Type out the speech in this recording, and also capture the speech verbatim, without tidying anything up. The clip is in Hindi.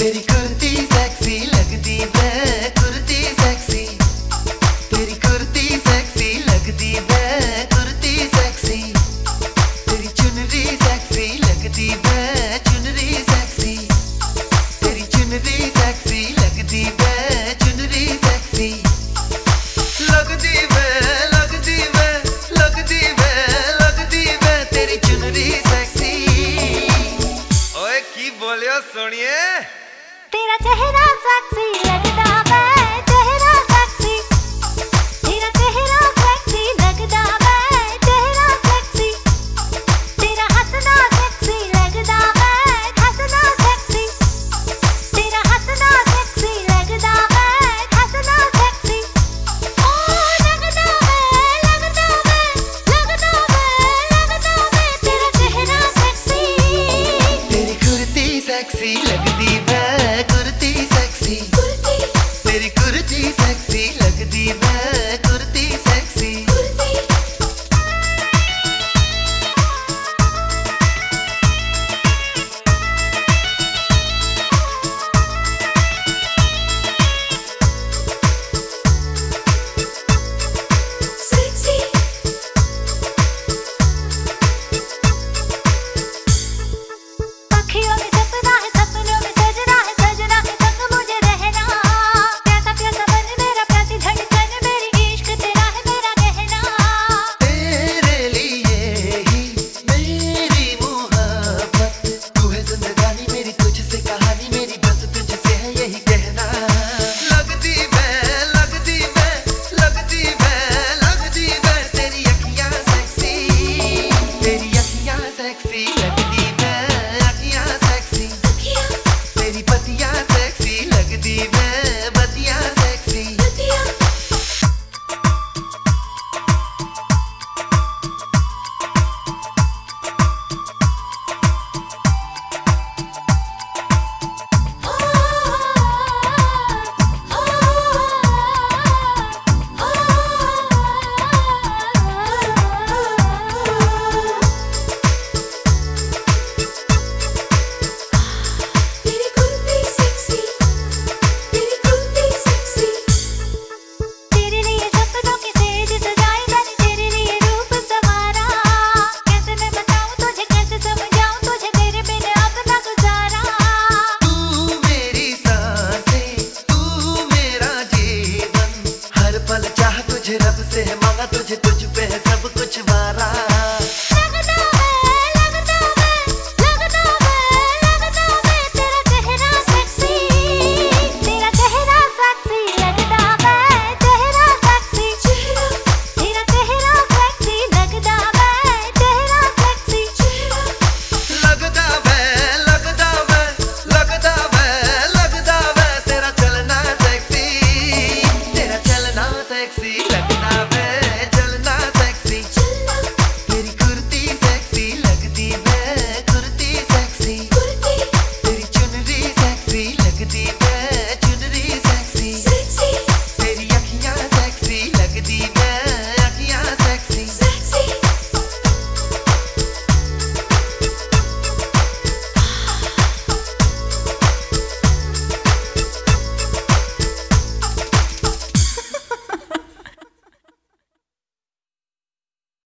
तेरी कुर्ती सेक्सी लगदी मैं कुर्ती सेक्सी, तेरी कुर्ती सेक्सी लगदी मैं कुर्ती सेक्सी, तेरी चुनरी सेक्सी लगदी मैं चुनरी सेक्सी, तेरी चुनरी सेक्सी लगदी मैं चुनरी सेक्सी, लगदी मैं लगदी मैं लगदी मैं लगदी मैं तेरी चुनरी सेक्सी। ओए की बोलियो सोनिए, तेरा चेहरा सेक्सी लगदा मैं चेहरा सेक्सी, तेरा चेहरा सेक्सी लगदा मैं चेहरा सेक्सी, तेरा हंसना सेक्सी लगदा मैं हंसना सेक्सी, तेरा हंसना सेक्सी लगदा मैं हंसना सेक्सी। ओ लगदा मैं लगदा मैं लगदा मैं लगदा मैं तेरा चेहरा सेक्सी। तेरी कुर्ती सेक्सी लगदी मैं कुर्ती सेक्सी, तेरी कुर्ती सेक्सी लगदी मैं कुर्ती सेक्सी। अखियों में सपना है सपनों में सजना है सजना के संग मुझे रहना, प्यासा प्यासा मन मेरा प्यासी धड़कन मेरी इश्क तेरा है मेरा कहना। तेरे लिए ही मेरी मोहब्बत, तू है जिंदगानी मेरी तुझसे कहानी मेरी बस तुझसे है यही कहना। लगदी मैं लगदी मैं लगदी मैं लगदी मैं तेरी अखियां सेक्सी, तेरी अखियां सेक्सी लगदी मैं अखियां सेक्सी, तेरी बत्तियां सेक्सी लगदी मैं बत्तियां सेक्सी। तेरे लिए सपनों की सेज सजाई मैंने तेरे लिए रूप संवारा, कैसे मैं बताऊं तुझे कैसे समझाऊं तुझे तेरे बिना अपना गुजारा। तू मेरी सांसें तू मेरा जीवन, हर पल चाह तुझे रब से है मांगा तुझे।